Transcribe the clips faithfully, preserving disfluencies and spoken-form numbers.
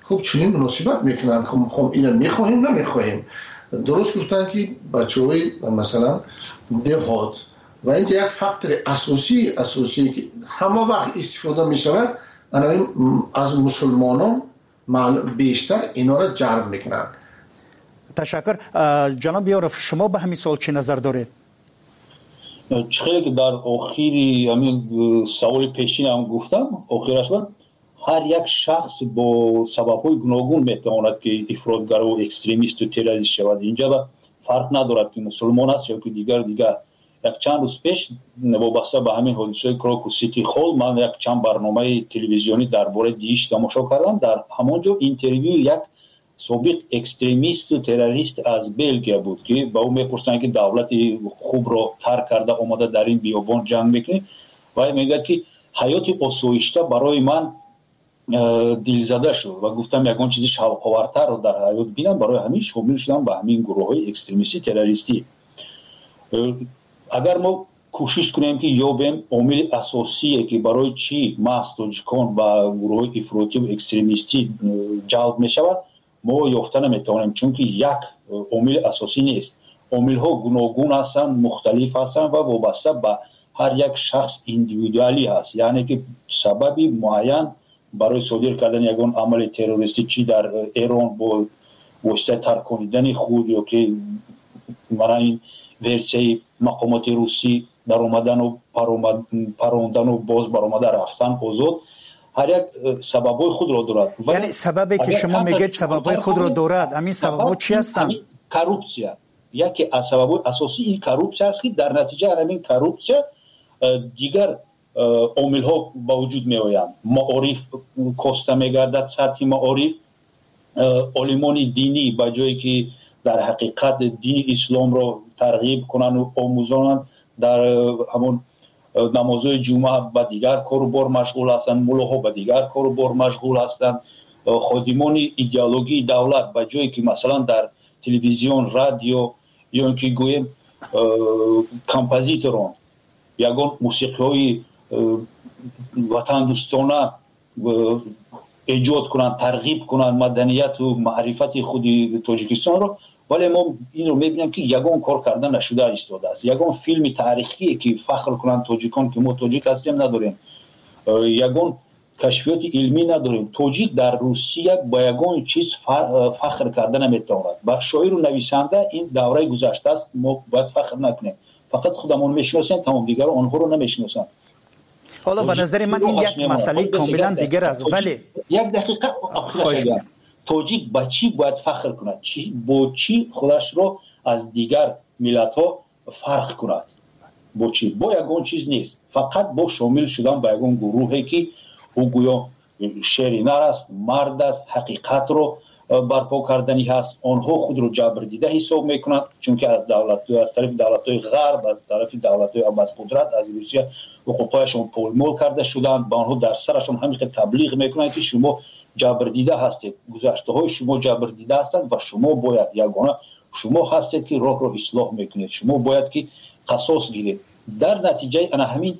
خب چنین مناسبت میکنند. خب خب اینا میخواهیم نمیخواهیم. درست گفتن که بچه‌های مثلا دهات و اینجا یک فاکتور اساسی اساسی که همه وقت استفاده میشود از مسلمانان بیشتر اینا را جلب میکنند. تشکر. جناب یارف شما به همین سوال چه نظر دارید؟ چخیلی که در آخری همین سوال پیشین هم گفتم آخرش بود هر یک شخص با سبب‌های گوناگون میتواند که افراطگر و اکستریمیست و تروریست شود. اینجا فرق ندارد که مسلمان است یا که دیگر دیگر. یک چند روز پیش وابسته به همین حادثه کراکو سیتی هال من یک چند برنامه تلویزیونی درباره دیش تماشا کردم. در همونجا اینترویو یک سابق اکستریمیست و تروریست از بلژیک بود که با او میپرسن که دولت خوب را ترک کرده اومده در این بیابان جنگ میکنه و میگه که حیات آسایشته برای من دلزده شد و گفتم یگان چیزی شوق‌آورتر رو در حیات بینم، برای همین شامل شدم به همین گروه‌های اکستریمیستی تروریستی. اگر ما کوشش کنیم که یابیم عامل اساسی که برای چی محض تاجیکان و گروه‌های افراطی و اکستریمیستی جلب میشود ما یافته نمیتوانیم، چون که یک عامل اساسی نیست. عامل‌ها گوناگون هستند، مختلف هستند و وابسته به هر یک شخص ایندیویدوالی هست. یعنی که سببی معین برای صادر کردن یگان عمل تروریستی چی در ایران با واسطه ترکاندن خود یا که من این ورسیه مقامات روسی در اومدن و پروندن و باز برآمدن رفتن آزاد هر یک سببای خود را دارد. یعنی سببی که شما میگید سببای خود را دارد، همین سببا چی هستند؟ کروپسیا. یکی از سببای اساسی این کروپسیا است که در نتیجه همین کروپسیا دیگر عامل ها با وجود می آیند. معارف کاسته می گردد، سطح معارف عالمان دینی با جایی که در حقیقت دین اسلام را ترغیب کنند و آموزانند در همون نمازهای جمعه با دیگر کار و بار مشغول هستند، ملاها با دیگر کار و بار مشغول هستند. خادمان ایدئولوژی دولت با جایی که مثلا در تلویزیون، رادیو یا اینکه گویم کمپوزیتوران یگان موسیقی های وطن دوستانه ایجاد کنند، ترغیب کنند مدنیت و معرفت خود تاجیکستان رو، ولی ما این رو میبینیم که یگان کار کردن نشده ایستاده است. یگان فیلم تاریخی که فخر کنند تاجیکان که ما تاجیک هستیم نداریم، یگان کشفیات علمی نداریم. تاجیک در روسیه با یگان چیز فخر کردن نمیتواند. بر شاعر و نویسنده این دوره گذشته است، ما باید فخر نکنیم. فقط خودمون میشناسیم، تمام دیگر آنها رو نمیشناسن. حالا به نظر من این یک مسئله کاملا دیگر است. ولی یک دقیقه خواهش می‌کنم تاجیک با چی باید فخر کند؟ چی با چی خودش رو از دیگر ملت‌ها فرق کند؟ با چی؟ با یگان چیز نیست، فقط با شامل شدن به یگان گروهی که او گویا شیر نر است، مرد است، حقیقت رو برپا کردنی هست. آنها خود رو جبر دیده حساب میکنند، چون که از دولت از طرف دولت‌های غرب، از طرف دولت‌های از قدرت از روسیه حقوقشون پولمول کرده شدند. با آنها در سرشون همین تبلیغ میکنند که شما جبر دیده هستید، گذشته های شما جبر دیده هستند و شما باید یگانه شما هستید که راه رو اصلاح میکنید، شما باید که قصاص گیرید. در نتیجه انا همین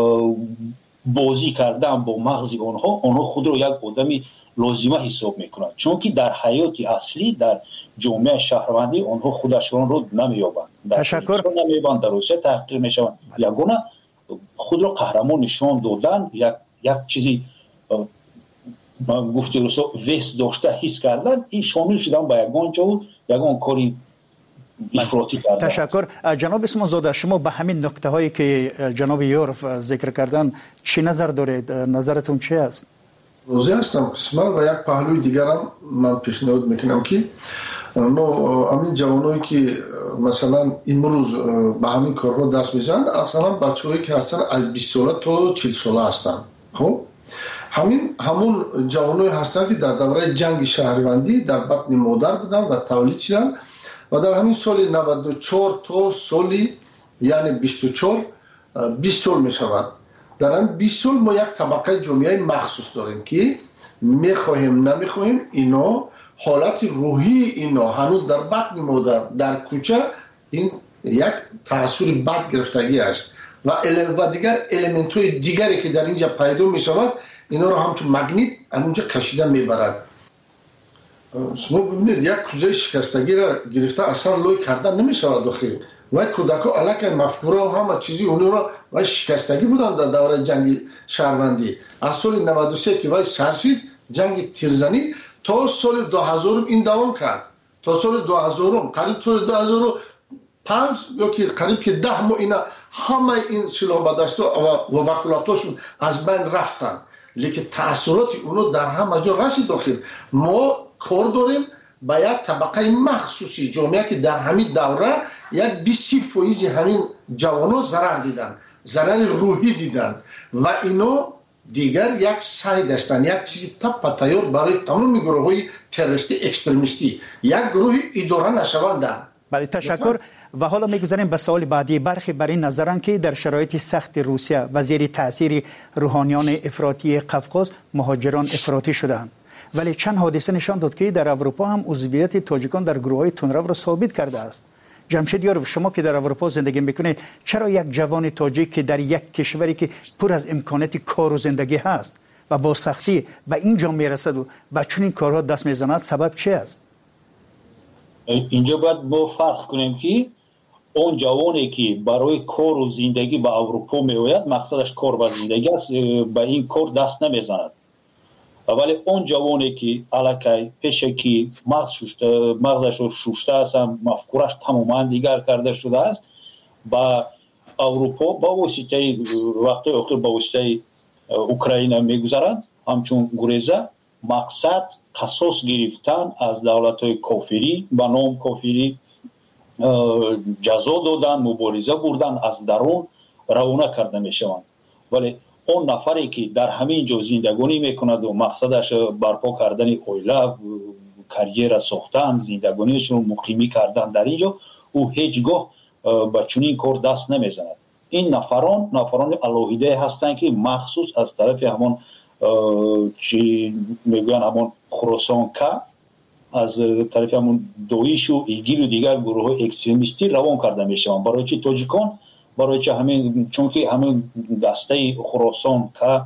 بازی کردن با مغز آنها، آنها خود رو یک آدمی لازمه حساب میکنند، چون که در حیات اصلی در جامعه شهروندی آنها خودشون رو نمیابند. تشکر. نمیابند، در روسیه تحقیر میشوند. یگانه خود رو قهرمان نشان دادن، یک یک چیزی من گفتی روسا وست داشته حس کردن، این شامل شدن با یگان جو یگان کاری افراطی کردن. تشکر. جناب اسمان زاده، شما به همین نکته هایی که جناب یورف ذکر کردن چی نظر دارید؟ نظرتون چی است؟ روزی هستم قسمت و یک پهلوی دیگر هم من پیشنهاد میکنم که نو همین جوانایی که مثلا امروز به همین کار رو دست میزنن، اصلا بچه‌هایی که هستن از بیست ساله تا چهل ساله هستن. خب همین همون جوانایی هستن که در دوره جنگ شهروندی در بطن مادر بودن و تولید شدن و در همین سال نود و چهار تا سالی یعنی بیست و چهار بیست سال می شود. در این بیست سال ما یک طبقه جامعه مخصوص داریم که میخواهیم نمیخواهیم اینا حالت روحی اینا هنوز در بطن مادر در کوچه این یک تأثیر بد گرفتگی است و و دیگر الیمنت های دیگری که در اینجا پیدا می شود اینا رو همچون مگنیت همونجا کشیده میبرد. شما ببینید یک کوزه شکستگی را گرفته اصلا لوی کردن نمیشود داخل و کودکا الکه مفکوره و همه چیزی اونو را و شکستگی بودن در دوره جنگ شهروندی از سال نود و سه که وای سرشید جنگ تیرزنی تا سال دو هزار این دوام کرد تا سال دو هزار قریب سال دو هزار و پنج یا که قریب که ده ماه اینا همه این سلاح بدست و وکالتاشون از بین رفتن لیکن تأثیرات اونو در همه جا رسید داخل. ما کار داریم با یک طبقه مخصوصی جامعه که در همین دوره یک بیست فیصد همین جوانان ضرر دیدن، ضرر روحی دیدن و اینو دیگر یک سعی داشتن یک چیزی تپ تیار برای تمام گروه های تروریستی اکستریمیستی یک گروه اداره نشوندن. بله تشکر. و حالا میگذاریم به سوال بعدی. برخی بر این نظرن که در شرایط سخت روسیه و زیر تاثیر روحانیان افراطی قفقاز مهاجران افراطی شدند، ولی چند حادثه نشان داد که در اروپا هم عضویت تاجیکان در گروه‌های تندرو را ثابت کرده است. جمشید یاروف، شما که در اروپا زندگی میکنید، چرا یک جوان تاجیک که در یک کشوری که پر از امکانات کار و زندگی هست و با سختی و اینجا میرسد و به چنین کارها دست میزند، سبب چی است؟ اینجا باید با فرق کنیم که اون جوانی که برای کار و زندگی به اروپا میآید مقصدش کار و زندگی است، به این کار دست نمیزند. ولی اون جوانی که الکی پیشه که مغز شوشته مغزش رو شوشته است، مفکورش تماما دیگر کرده شده است، با اروپا با واسطه وقتی آخر با واسطه اوکراین میگذرند همچون گریزه، مقصد قصاص گرفتن از دولت‌های کافری به نام کافری جزا دادن، مبارزه بردن، از درون روانه کرده میشوند. ولی اون نفری که در همین جا زندگانی میکند و مقصدش برپا کردن اویله، کریر ساختن، زندگانیش رو مقیمی کردن در اینجا، او هیچگاه به چنین کار دست نمیزند. این نفران نفران الوهیده هستند که مخصوص از طرف همون چی میگن همون خراسان که از طرف همون دویش و ایگیل و دیگر گروه اکستریمیستی روان کرده میشوند. برای چی تاجیکان؟ برای چه همین چون که همین دسته خراسان که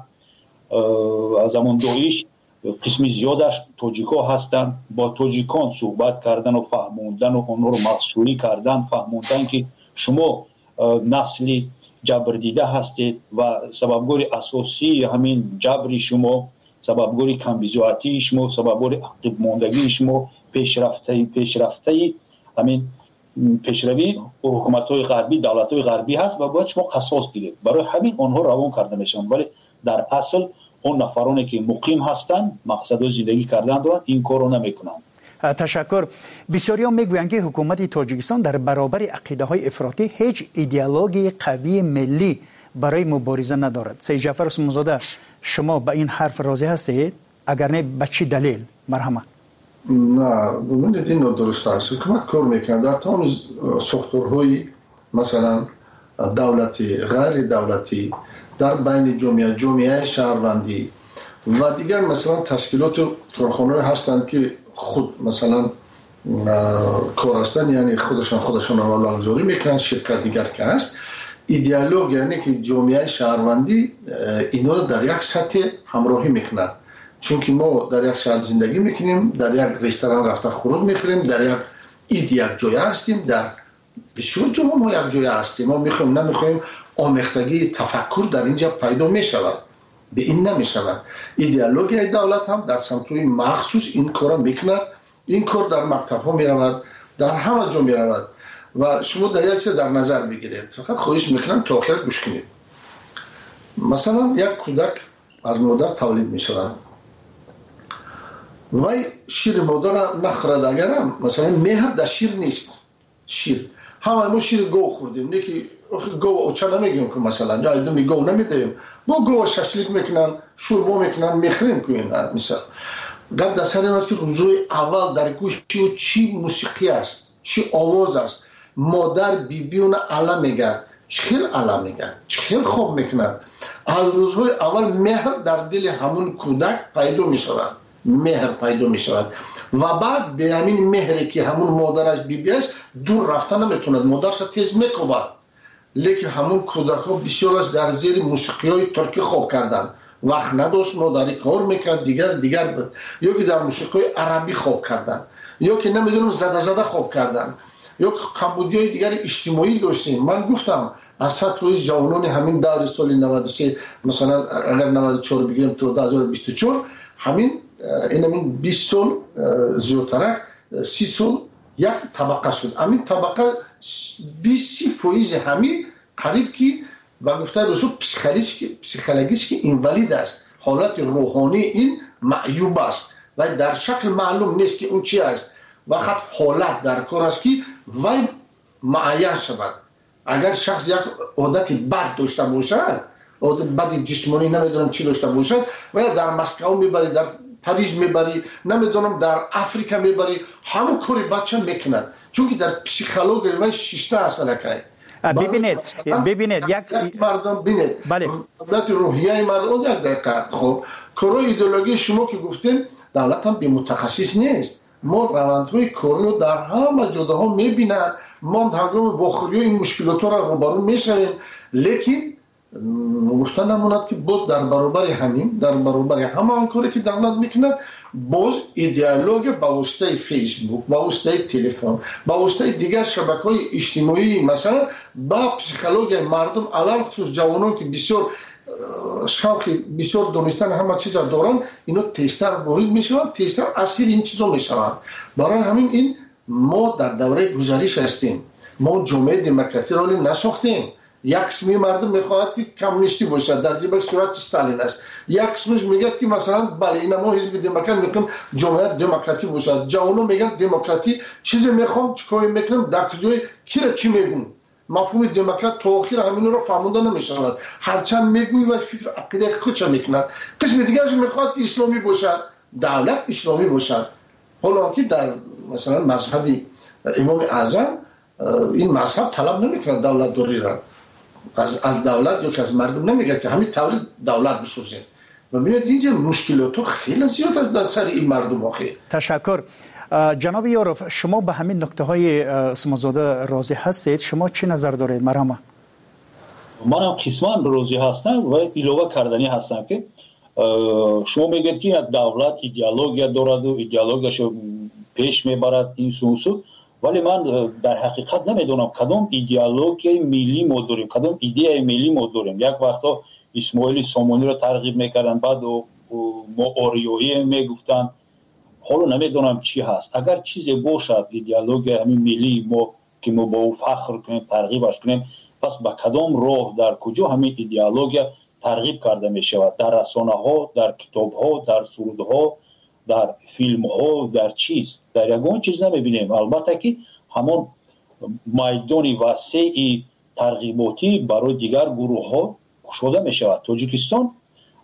از همون دویش قسمی زیادش تاجیکا هستند، با تاجیکان صحبت کردن و فهموندن و اونها رو مخشوری کردن، فهموندن که شما نسلی جبر دیده هستید و سببگوری اساسی همین جبری شما، سببگوری کمبیزواتی شما، سببگوری عقب ماندگی شما، پیشرفته پیشرفته همین پیشروی حکومت‌های غربی، دولت‌های غربی هست و باید شما قصاص گیرید. برای همین آنها روان کرده میشن، ولی در اصل اون نفرانی که مقیم هستند مقصد زندگی کردن دارن این کارو نمیکنن. تشکر. بسیاری هم میگویند که حکومت تاجیکستان در برابر عقیده های افراطی هیچ ایدئولوژی قوی ملی برای مبارزه ندارد. سید جعفر عثمانزاده، شما به این حرف راضی هستید؟ اگر نه به چه دلیل؟ مرحمت. نه ببینید این درست است. حکومت کار میکنه در تمام ساختارهای مثلا دولتی، غیر دولتی، در بین جامعه جامعه شهروندی و دیگر مثلا تشکیلات و کارخانه‌ای هستند که خود مثلا کار هستند، یعنی خودشان خودشان رو لازوری میکنن. شرکت دیگر که هست ایدئولوژی، یعنی که جامعه شهروندی اینا رو در یک سطح همراهی میکنن، چون که ما در یک شهر زندگی میکنیم، در یک رستوران رفته خوراک میخوریم، در یک اید یک جای هستیم، در بسیار جاها ما یک جای هستیم. ما میخوایم نمیخوایم آمیختگی تفکر در اینجا پیدا میشود، به این نمیشود. ایدئولوژی دولت هم در سمتوی مخصوص این کار میکنه. این کار در مکتب ها میرود، در همه جا میرود و شما در یک چیز در نظر بگیرید. فقط خواهش میکنم تا آخر گوش کنید. مثلا یک کودک از مادر تولید میشود، وای شیر مادر نخورد، اگرم مثلا مهر در شیر نیست. شیر همه ما شیر گو خوردیم، نه که گو اوچا نمیگیم که مثلا یا ایدمی گو نمیدیم، با گو ششلیک میکنن، شوربا میکنن، میخریم کنن. مثلا قبل در سر این است که روزوی اول در گوش چی, چی موسیقی است، چی آواز است. مادر بیبیون علا میگه، چخیل علا میگه، چخیل خوب میکنن. از روزهای اول مهر در دل همون کودک پیدا میشود، مهر پیدا میشود و بعد به همین مهری که همون مادرش بیبی است دور رفتن نمیتوند، مادرش تیز میکوبد. لیکن همون کودک ها بسیارش در زیر موسیقی های ترکی خوب کردن، وقت نداشت مادری کار میکرد دیگر دیگر بود، یا که در موسیقی عربی خواب کردن، یا که نمیدونم زده زده خواب کردن، یا کمبودیای دیگر اجتماعی داشتیم. من گفتم از سطح جوانان همین دور سال نود و سه مثلا اگر نود و چهار بگیریم تا دو هزار و بیست و چهار همین این همین بیست سال زیادتر سی سال یک طبقه شد. همین طبقه بیست سی فویز همین قریب که و گفته رسول پسیکولوژیش که اینوالید است، حالت روحانی این معیوب است و در شکل معلوم نیست که اون چی است. وقت حالت در کار است که وی معین شود. اگر شخص یک عادت بد داشته باشد، عادت بد جسمانی نمیدونم چی داشته باشد، و در مسکو میبری، در پاریس میبری، نمیدونم در افریقا میبری، همون کاری بچه میکند، چون که در پسیکولوژی وی شیشته اصلا که ببینید ببینید یک مردم ببینید بله دولت روحیه مردم یک دقیقه. خب کارهای ایدئولوژی شما که گفتین دولت هم به متخصص نیست. ما روندهای کاری رو در همه جاها میبینن، ما هنگام واخوری این مشکلات را روبرو میشویم، لیکن گفتن نموند که باز در برابر همین در برابر همه آن کاری که دولت میکند باز ایدئولوژی با واسطه فیسبوک، با واسطه تلفن، با واسطه دیگر شبکه‌های اجتماعی مثلا با پسیکولوژی مردم علل خصوص جوانان که بسیار شوق بسیار دونستن همه چیز دارن، اینا تستر وارد میشوند، تستر اسیر این چیزا میشوند. برای همین این ما در دوره گذشته هستیم، ما جامعه دموکراسی را نساختیم. یک قسمی مردم میخواهد که کمونیستی باشد، در جبل صورت استالین است. یک قسمش میگه که مثلا بله این ما حزب دموکرات میگیم جامعه دموکراتی باشد. جوانان میگن دموکراتی چیزی میخوام چیکار میکنم، در کجای کی را چی میگن. مفهوم دموکرات تا آخر همین رو فهمونده نمیشود، هرچند میگوی و فکر عقیده خودش میکند. قسم دیگرش میخواد که اسلامی باشد، دولت اسلامی باشد، حالا که در مثلا مذهبی امام اعظم این مذهب طلب نمیکنه دولت دوری را از از دولت یا که از مردم نمیگه که همین طوری دولت بسازید. و ببینید اینجا مشکلات خیلی زیاد است در سر این مردم آخه. تشکر جناب یاروف، شما به همین نکته های سمازاده راضی هستید؟ شما چی نظر دارید؟ مرحبا. من هم قسمان راضی هستم و ایلوه کردنی هستم که شما میگید که دولت ایدئولوژی دارد و ایدئولوژیشو پیش میبرد این سوسو، ولی من در حقیقت نمیدونم کدام ایدئولوژی ملی ما داریم، کدام ایده ملی ما داریم. یک وقتا اسماعیل سامانی رو ترغیب میکردن، بعد ما آریایی میگفتن، حالا نمیدونم چی هست. اگر چیزی باشد ایدئولوژی همین ملی ما که ما با او فخر کنیم، ترغیبش کنیم، پس با کدام راه در کجا همین ایدئولوژی ترغیب کرده می شود؟ در رسانه ها، در کتاب ها، در سرود ها، در فیلم ها، در چیز در یگان چیز نمیبینیم. البته که همون میدانی وسیع ترغیباتی برای دیگر گروه ها گشوده می شود. تاجیکستان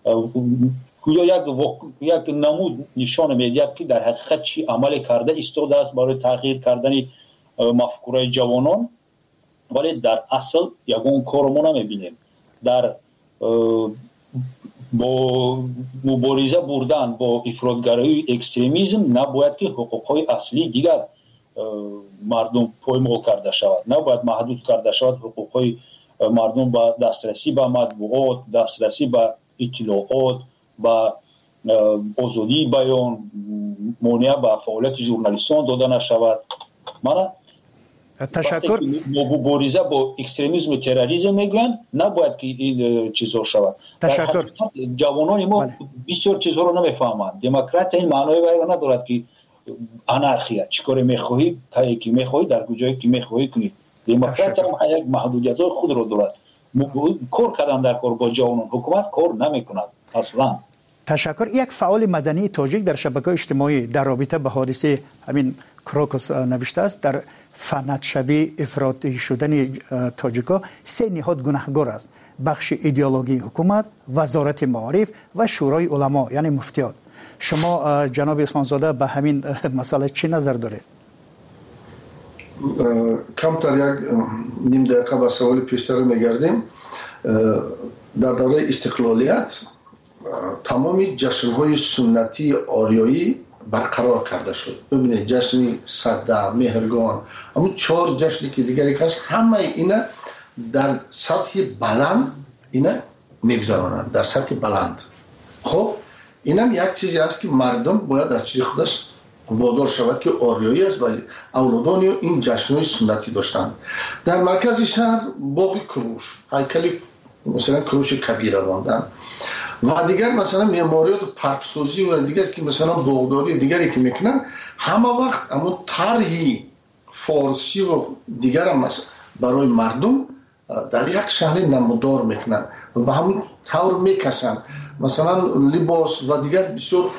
یا یک وق... یک نمود نشان میدهد که در حقیقت چی عمل کرده ایستاده است برای تغییر کردن مفکوره جوانان، ولی در اصل یگان کار ما نمیبینیم. در با مبارزه بردن با افراطگرایی اکستریمیسم نباید که حقوقهای اصلی دیگر مردم پایمال کرده شود، نباید محدود کرده شود حقوقهای مردم با دسترسی به مطبوعات، دسترسی به اطلاعات، با آزادی بیان، مانع به فعالیت ژورنالیستان داده نشود. من تشکر. مبارزه با اکستریمیسم و تروریسم میگن نباید که این چیزا شود. تشکر. جوانان ما بله. بسیار چیزها رو نمیفهمند. دموکرات این معنای وای ندارد که انارخیا چیکار میخواهی تا کی میخواهی در کجایی که میخواهی کنی. دموکرات هم یک محدودیت خود رو دارد. کار کردن در کار با جوانان، حکومت کار نمیکند اصلا. تشکر. یک فعال مدنی تاجیک در شبکه‌های اجتماعی در رابطه با حادثه همین کروکوس نوشته است در فنتشوی افراطی شدن تاجیکا سه نهاد گناهگار است: بخش ایدئولوژی حکومت، وزارت معارف و شورای علما یعنی مفتیان. شما جناب عثمانزاده به همین مسئله چی نظر دارید؟ کمتر یک نیم دقیقه به سوال پیشتر میگردیم. در دوره استقلالیت تمامی جشن‌های سنتی آریایی برقرار کرده شد. ببینید جشن سده، مهرگان، اما چهار جشنی که دیگری هست، همه اینا در سطح بلند اینا میگذرانند، در سطح بلند. خب اینم یک چیزی است که مردم باید از چیز خودش وادار شود که آریایی است و اولادان این جشن‌های سنتی داشتند. در مرکز شهر باغ کروش، هیکل مثلا کروش کبیر ماندن و دیگر مثلا معماریات پارکسازی و دیگر که مثلا باغداری دیگری که میکنن، همه وقت اما طرحی فارسی و دیگر هم برای مردم در یک شهر نمودار میکنن و همون طور میکشن، مثلا لباس و دیگر بسیار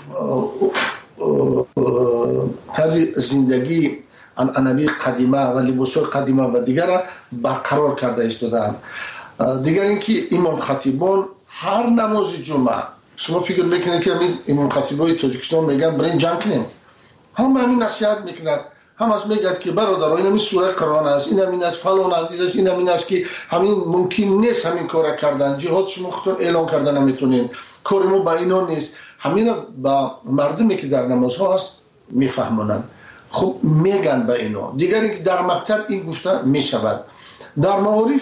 طرز زندگی عنعنوی قدیمه و لباس‌های قدیمه و دیگر برقرار کرده ایستادند. دیگر اینکه امام خطیبان هر نماز جمعه، شما فکر میکنید که امام خطیبای تاجیکستان میگن برین جمع کنیم، هم همین نصیحت میکنند، هم از میگد که برادران این سوره قرآن است، این همین است، فلان عزیز است، این همین است که همین ممکن نیست همین کار کردن، جهاد شما خودتون اعلان کردن نمیتونین، کار ما با اینا نیست. همین با مردمی که در نمازها هست میفهمونن، خب میگن به اینا. دیگر اینکه در مکتب این گفته میشود، در معارف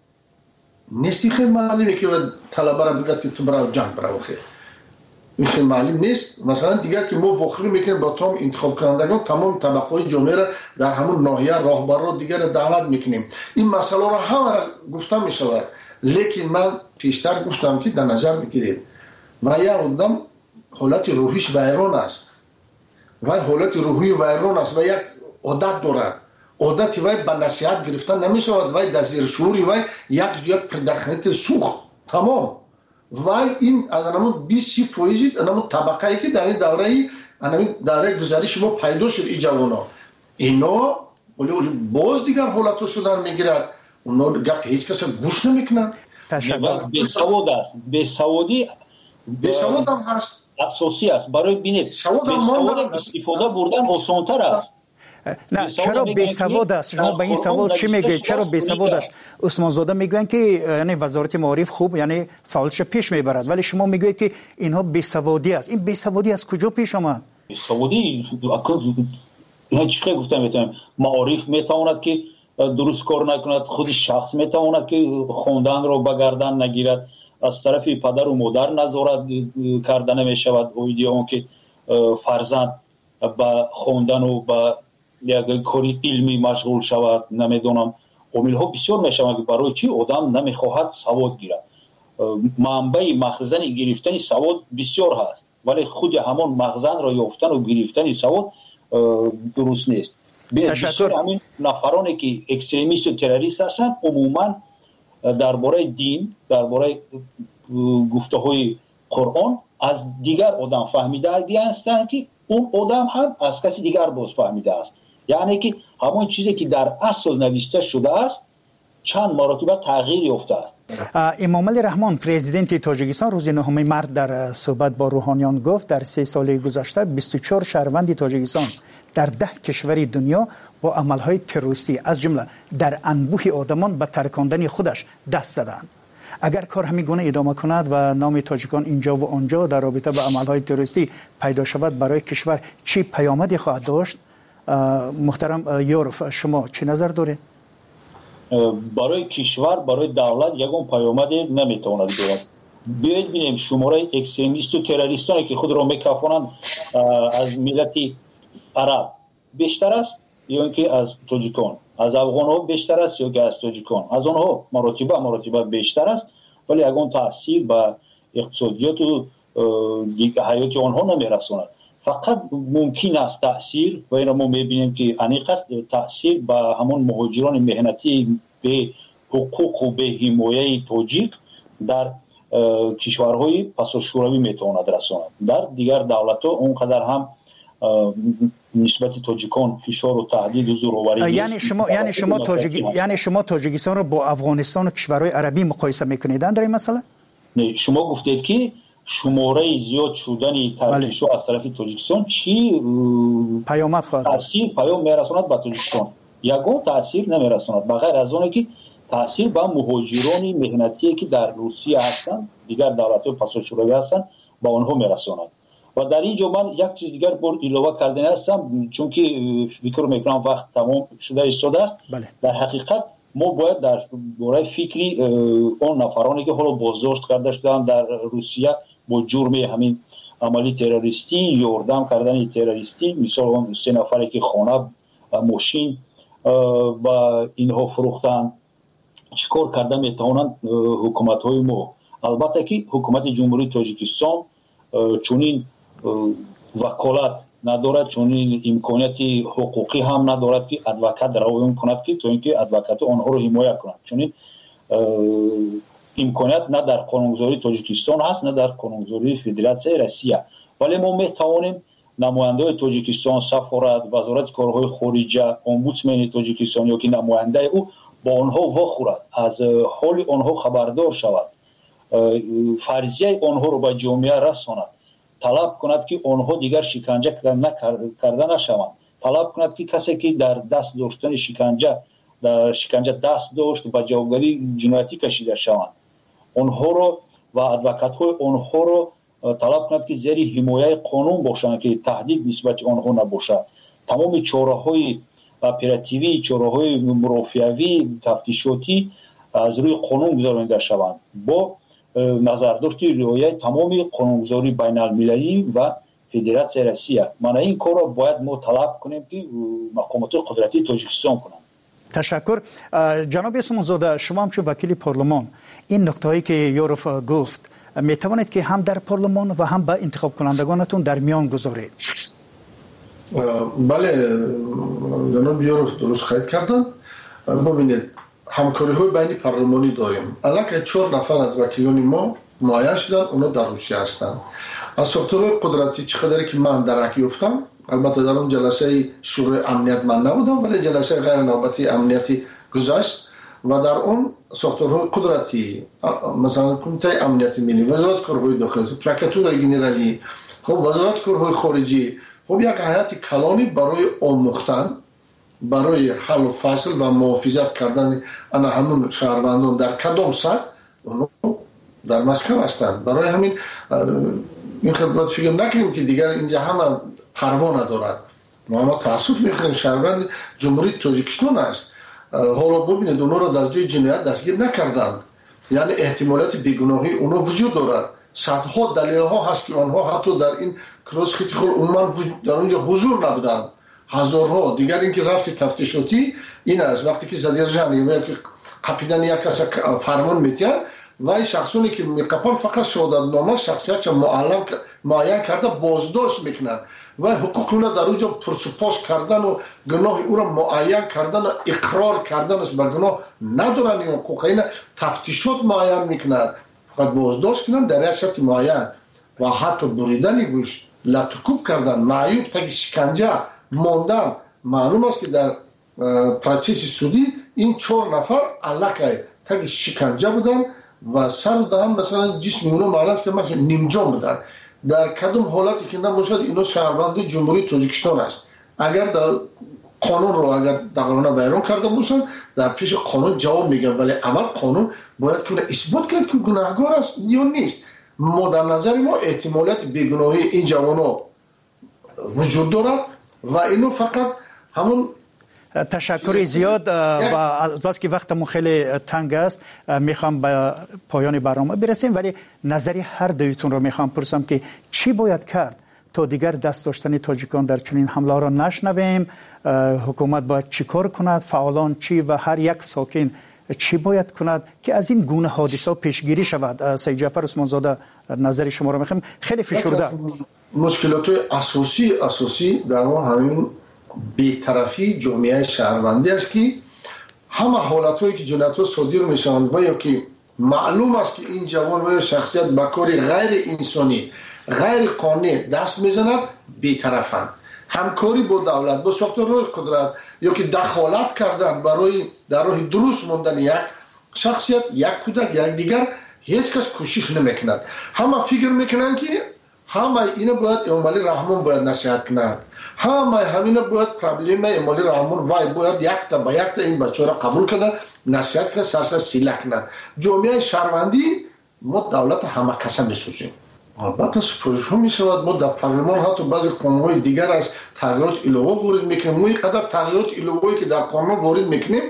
نیستی خیلی معلومه که طلبه را بگد که تو برای جمع برای خیلی این خیلی معلوم نیست. مثلا دیگر که ما وخری میکنیم با تمام انتخاب کنندگان تمام طبقه های جامعه را در همون ناحیه راهبر را دیگر دعوت میکنیم، این مسئله را همه را گفته میشود. لیکن من پیشتر گفتم که در نظر بگیرید و یک آدم حالت روحیش ویران است و حالت روحی ویران است و یک عادت دارد، عادت وی به نصیحت گرفتن نمیشود، وی در زیر شعوری وی یک یک پردخنیت سوخت تمام وی این از انمون بیست فویزید انمون طبقه ای که در این دوره ای انمون دوره گذریش ما پیدا شد ای جوانا اینا ولی باز دیگر حالتو شدن میگیرد، اونا گپ هیچ کس گوش نمیکنن. به سواد است، به سوادی به سواد هم هست، اساسی است برای بینید به سواد استفاده بردن آسان‌تر است. نه چرا بی سواد است؟ شما به این سوال چی میگه؟ چرا بی سواد است؟ عثمان زاده میگن که یعنی وزارت معارف خوب یعنی فعالیتش پیش میبرد، ولی شما میگوید که اینها بی سوادی است. این بی سوادی از کجا پیش آمد؟ بی سوادی اینا چی گفتم میتونم معارف میتواند که درست کار نکند، خود شخص میتواند که خواندن رو به گردن نگیرد، از طرف پدر و مادر نظارت کردن نمیشود، اون که فرزند با خواندن و با یک کاری علمی مشغول شود، نمیدونم عامل ها بسیار میشود که برای چی آدم نمیخواهد سواد گیرد. منبع مخزن گرفتن سواد بسیار هست، ولی خود همان مخزن را یافتن و گرفتن سواد درست نیست. بسیار همین نفرانی که اکستریمیست و تروریست هستند عموما درباره دین، درباره گفته های قرآن از دیگر آدم فهمیده هستند که اون آدم هم از کسی دیگر باز فهمیده است، یعنی که همون چیزی که در اصل نوشته شده است چند مرتبه تغییر یافته است. امام علی رحمان پرزیدنت تاجیکستان روز نهم مارس در صحبت با روحانیان گفت در سه سال گذشته بیست و چهار شهروند تاجیکستان در ده کشور دنیا با عملهای تروریستی از جمله در انبوه آدمان به ترکاندن خودش دست زدند. اگر کار همین گونه ادامه کند و نام تاجیکان اینجا و آنجا در رابطه با عملهای تروریستی پیدا شود، برای کشور چی پیامدی خواهد داشت؟ محترم یورف شما چه نظر دارید؟ برای کشور، برای دولت یگان پیامدی نمیتواند دارد. بیایید ببینیم شماره اکستریمیست و تروریستانی که خود را میکافانند از ملت عرب بیشتر است یا اینکه از تاجیکان، از افغان ها بیشتر است یا که از تاجیکان، از آنها مراتبه مراتبه بیشتر است، ولی یگان تاثیر به اقتصادیات و حیات آنها نمیرساند. فقط ممکن است تاثیر و این ما میبینیم که انیق است تاثیر به همون مهاجران مهنتی به حقوق و به حمایه تاجیک در کشورهای پس شوروی میتواند رساند. در دیگر دولت‌ها اونقدر هم نسبت تاجیکان فشار و تهدید و زورآوری یعنی شما یعنی شما تاجیک یعنی شما تاجیکستان رو با افغانستان و کشورهای عربی مقایسه میکنید در این مسئله؟ نه، شما گفتید که شماره زیاد شدن ترکیش از طرف تاجیکستان چی پیامد خواهد داشت؟ تاثیر پیام میرساند به تاجیکستان؟ یگان تاثیر نمیرساند، بغیر از اون که تاثیر به مهاجران مهنتی که در روسیه هستند، دیگر دولت‌های پس شوروی هستند، با آنها میرساند. و در اینجا من یک چیز دیگر بر علاوه کردن هستم، چون که فکر میکنم وقت تمام شده ایستاده است. بله. در حقیقت ما باید در باره فکری اون نفرانی که حالا بازداشت کرده شدن در روسیه با جرم همین عملی تروریستی، یاردم کردن تروریستی، مثال اون سه نفری که خانه ماشین و اینها فروختن، چیکار کرده میتوانند حکومت های ما؟ البته که حکومت جمهوری تاجیکستان چونین وکالت ندارد، چونین امکانیت حقوقی هم ندارد که ادوکات روایت کند که تو اینکه ادوکات آنها رو حمایت کند، چونین امکانیت نه در قانونگذاری تاجیکستان هست نه در قانونگذاری فدراسیون روسیه. ولی ما میتوانیم نماینده تاجیکستان، سفارت، وزارت کارهای خارجه، امبودسمن تاجیکستان یا که نماینده او با آنها واخورد، از حال آنها خبردار شود، فرضیه آنها رو به جامعه رساند، طلب کند که آنها دیگر شکنجه کرده نشوند، طلب کند که کسی که در دست داشتن شکنجه در شکنجه دست داشت به جوابگری جنایتی کشیده شوند، آنها رو و ادوکات های آنها رو طلب کند که زیر حمایت قانون باشند که تهدید نسبت آنها نباشد. تمام چاره‌های اپراتیوی، چاره‌های مرافعوی، تفتیشاتی از روی قانون گذرانده شوند با نظرداشت رعایت تمام قانونگذاری بین المللی و فدراسیون روسیه. من این کار را باید ما طلب کنیم که مقامات قدرتی تاجیکستان کنند. تشکر. جناب اسمانزاده، شما هم چون وکیل پارلمان این نکته‌ای که یوروف گفت می توانید که هم در پارلمان و هم با انتخاب کنندگانتون در میان گذارید؟ بله جناب یوروف درست خواهید کردن. ببینید همکاری های بین پارلمانی داریم. الان چهار نفر از وکیلان ما معین شدن، اونا در روسیه هستند. از ساختارهای قدرتی چقدر که من درک یافتم، البته در اون جلسه شورای امنیت من نبودم ولی جلسه غیر نوبتی امنیتی گذشت و در اون ساختارهای قدرتی مثلا کمیته امنیت ملی، وزارت کارهای داخلی، پروکراتور گنرالی، خب وزارت کارهای خارجی، خب یک هیئت کلانی برای آموختن، برای حل و فصل و محافظت کردن انا همون شهروندان در کدام سطح در مسکو هستند. برای همین این خدمت فکر نکنیم که دیگر اینجا همه پروا ندارد. ما ما تاسف میخوریم شهروند جمهوری تاجیکستان است. حالا ببینید اونا را در جای جنایت دستگیر نکردند، یعنی احتمالات بیگناهی اونا وجود دارد. صدها دلیل ها هست که آنها حتی در این کلاس خیلی خود عموما در اونجا حضور نبودند. هزارها دیگر اینکه رفتی تفتیشاتی این است وقتی که زدیر جانی یا که قپیدن یک کس فرمان میتین و این شخصونی که میقپن فقط شهادت نامه شخصیت معلم معین کرده بازداشت میکنن و حقوق اونا در اونجا پرسپاس کردن و گناه او را معین کردن و اقرار کردن است به گناه ندارن. این حقوق اینا تفتیشات معین میکنن، فقط بازداشت کنن در ریاست معین و حتی بریدن گوش، لطکوب کردن، معیوب تا شکنجه ماندن. معلوم است که در پروسس سودی این چهار نفر علاقه تا شکنجه بودن و سر دهم مثلا جسم اونا معلوم است که مثلا نیمجان بودن. در کدام حالتی که نباشد اینا شهروند جمهوری تاجیکستان است. اگر در قانون رو اگر دقیقاً بیان کرده باشند در پیش قانون جواب میگن، ولی اول قانون باید که اثبات کرد که گناهکار است یا نیست. ما در نظر ما احتمالات بیگناهی این جوانا وجود دارد و اینو فقط همون. تشکر زیاد و البته که وقتمون خیلی تنگ است میخوام به پایان برنامه برسیم، ولی نظری هر دویتون رو میخوام پرسم که چی باید کرد تا دیگر دست داشتن تاجیکان در چنین حمله را نشنویم؟ حکومت باید چی کار کند؟ فعالان چی و هر یک ساکن چی باید کند که از این گونه حادثه پیشگیری شود؟ سید جعفر عثمانزاده نظر شما رو میخوام. خیلی فشرده مشکلات اساسی اساسی در همین بی‌طرفی جامعه شهروندی است که همه حالتایی که جنایت‌ها صادر میشوند و یا که معلوم است که این جوان و شخصیت به کار غیر انسانی غیر قانونی دست میزند، بی‌طرفند. همکاری با دولت با ساختارهای قدرت یا که دخالت کردن برای در راه درست ماندن یک شخصیت، یک کودک، یک دیگر، هیچ کس کوشش نمیکند. همه فکر میکنند که همه اینا باید امالی رحمان باید نصیحت کنند، همه همینا باید پرابلم امالی رحمان وای باید یک تا با یک تا این بچه را قبول کنند، نصیحت کنند، سرسر سیله کنند. جامعه شهروندی ما دولت همه کسا میسوزیم. البته سفارش ها می شود ما در پارلمان حتی بعضی قانون‌های دیگر از تغییرات علاوه وارد میکنیم. ما اینقدر تغییرات علاوه‌ای که در قانون وارد میکنیم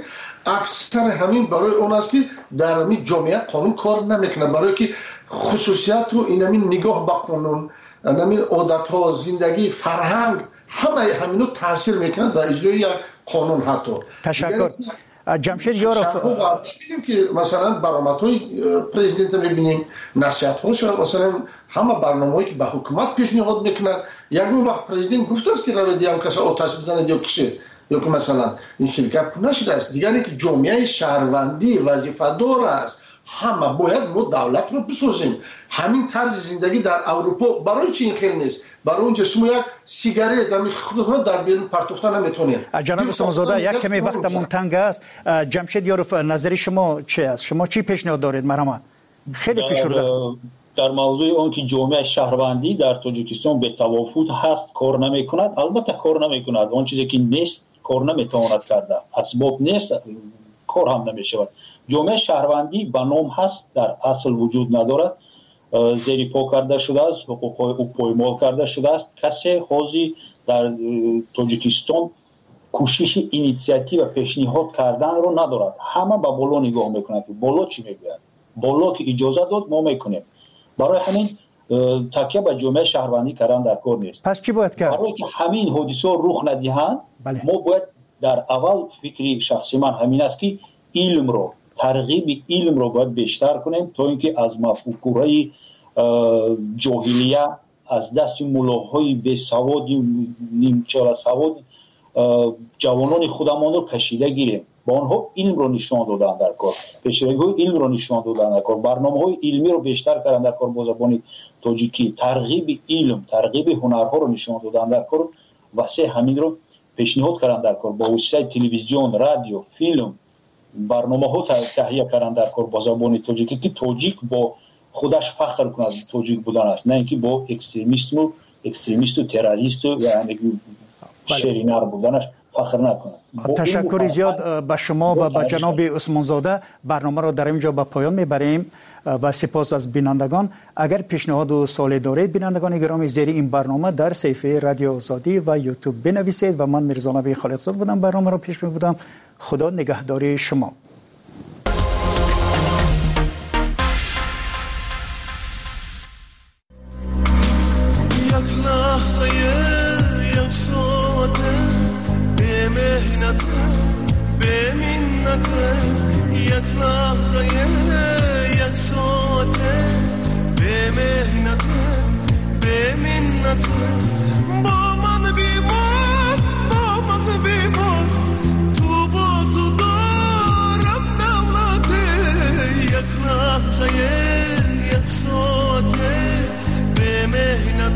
اکثر همین برای اون است که در همین جامعه قانون کار نمیکنه، برای که خصوصیت و این همین نگاه به قانون، همین عادت ها، زندگی، فرهنگ، همه همینو تاثیر میکنه در اجرای یک قانون. حتی تشکر. جمشید یاروف، میبینیم که مثلا برآمدهای پرزیدنت میبینیم، نصیحت‌هاش، مثلا همه برنامه‌هایی که به حکومت پیشنهاد میکنه، یک وقت پرزیدنت گفته است که روی دیام کسی آتش بزنه یا کشی، یا که مثلا این خیلی گپ نشده است. دیگه اینکه جامعه شهروندی وظیفه‌دار است، همه باید ما دولت رو بسازیم. همین طرز زندگی در اروپا برای چی این خیلی نیست؟ برای اونجا شما یک سیگارت هم خود را در بیرون پرتوفتن نمیتونید. جناب سامزاده، یک کمی وقتمون تنگ است. جمشید یاروف، نظر شما چی است؟ شما چی پیشنهاد دارید؟ مرحبا. خیلی فشرده در موضوع اون که جامعه شهروندی در تاجیکستان به توافق هست کار نمیکند، البته کار نمیکند. اون چیزی که نیست کار نمیتواند کرده، اسباب نیست کار هم نمیشود. جامعه شهروندی به نام هست، در اصل وجود ندارد، زیر پا کرده شده است، حقوق‌های او پایمال کرده شده است. کسی حاضر در تاجیکستان کوشش اینیشیاتیو و پیشنهاد کردن رو ندارد. همه به بالا نگاه میکنند که بالا چی میگوید، بالا که اجازه داد ما میکنیم. برای همین تکیه به جامعه شهروندی کردن در کار نیست. پس چی باید کرد؟ برای که همین حادثه رخ ندهند، بله. ما باید در اول فکری شخصی من همین است که علم رو، ترغیب علم رو باید بیشتر کنیم تا اینکه از مفکوره جاهلیه، از دست ملاهای بی سواد، نیمچه سواد جوانان خودمان رو کشیده گیریم. با آنها علم رو نشان دادن در کار، پیشروی علم رو نشان دادن در کار، برنامه‌های علمی رو بیشتر کردن در کار با زبان تاجیکی، ترغیب علم، ترغیب هنرها رو نشان دادن در کار. واسه همین رو پیشنهاد کردن در کار با وسیله تلویزیون، رادیو، فیلم، برنامه‌ها تهیه کردن در کار با زبان تاجیکی که تاجیک با خودش فخر کنه از تاجیک بودنش، نه اینکه با اکستریمیسم و اکستریمیست و تروریست و یعنی شرینر بودنش فخر نکنه. تشکر زیاد به شما و به جناب عثمان زاده. برنامه را در اینجا به پایان میبریم و سپاس از بینندگان. اگر پیشنهاد و سوالی دارید بینندگان گرامی، زیر این برنامه در صفحه رادیو آزادی و یوتیوب بنویسید. و من میرزا نبی خالقزاد بودم، برنامه را پیش میبردم. خدا نگهدار شما. یک لحظه یک ساعته به مهنت به منت، یک لحظه یک ساعته به مهنت به منت، با من بیمان با من بیمان، تو با تو دارم دولته، یک لحظه یک ساعته به مهنت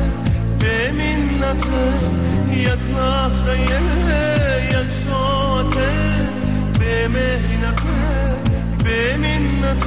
به منت، یک لحظه یک ساعته به مهنت به منت.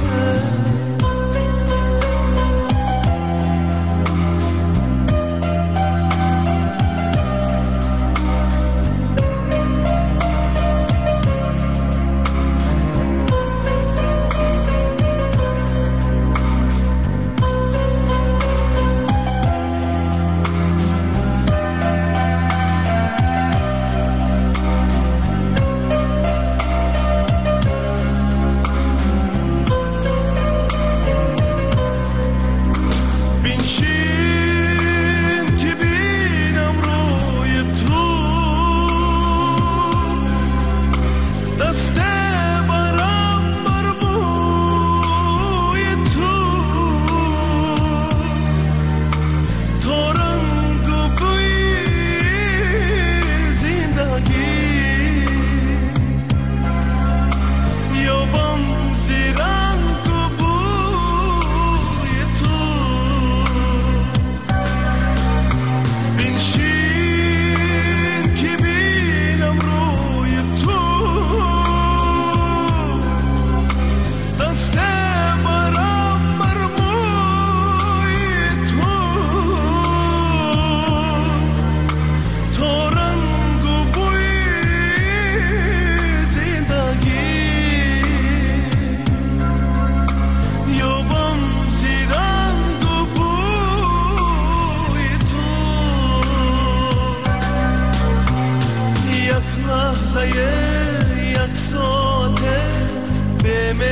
یک لحظه یک ساعت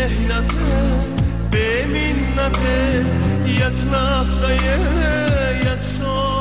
مهنت به منت یک لحظه یک سال